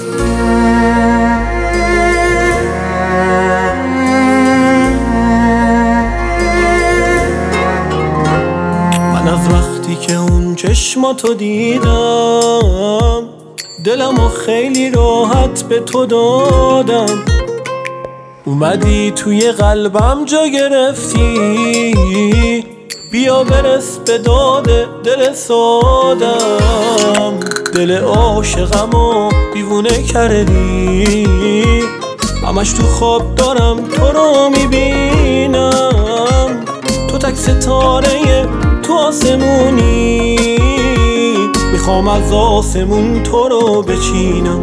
من از وقتی که اون چشماتو دیدم دلمو خیلی راحت به تو دادم. اومدی توی قلبم جا گرفتی، بیا برس به داد دل سادم. دل عاشقمو دیوونه کردی، همش تو خواب دارم تو رو میبینم. تو تک ستاره تو آسمونی، میخوام از آسمون تو رو بچینم.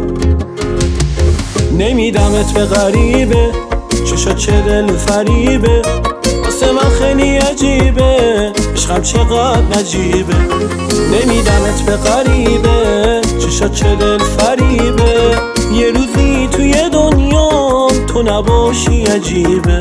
نمیدمت به غریبه، چشات چه دل فریبه، واسه من خیلی عجیبه، عشقم چقدر نجیبه. نمیدمت به غریبه، چشات چه دل فریبه، یه روزی توی دنیا تو نباشی عجیبه.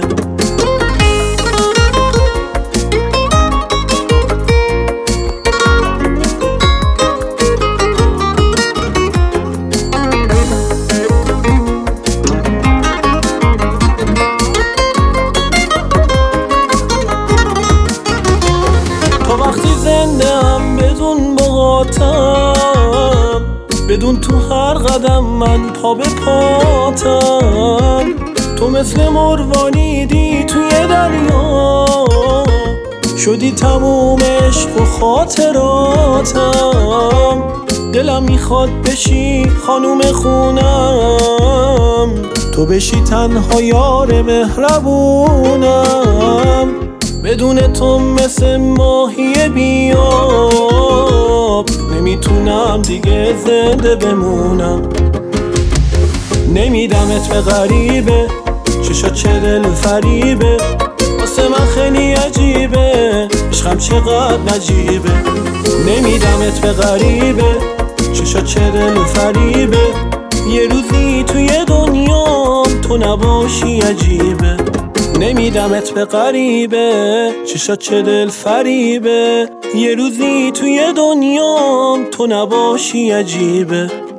زنده‌ام بدون باهاتم، بدون تو هر قدم من پا به پاتم. تو مثل مروانیدی توی دریا، شدی تموم عشق و خاطراتم. دلم میخواد بشی خانوم خونم، تو بشی تنها یار مهربونم. بدون تو مثل ماهی بیاب، نمیتونم دیگه زنده بمونم. نمیدمت به غریبه، چشات چه دل فریبه، واسه من خیلی عجیبه، عشقم چقدر نجیبه. نمیدمت به غریبه، چشات چه دل فریبه، یه روزی توی دنیا تو نباشی عجیبه. نمیدمت به غریبه، چشات چه دل فریبه، یه روزی توی دنیا تو نباشی عجیبه.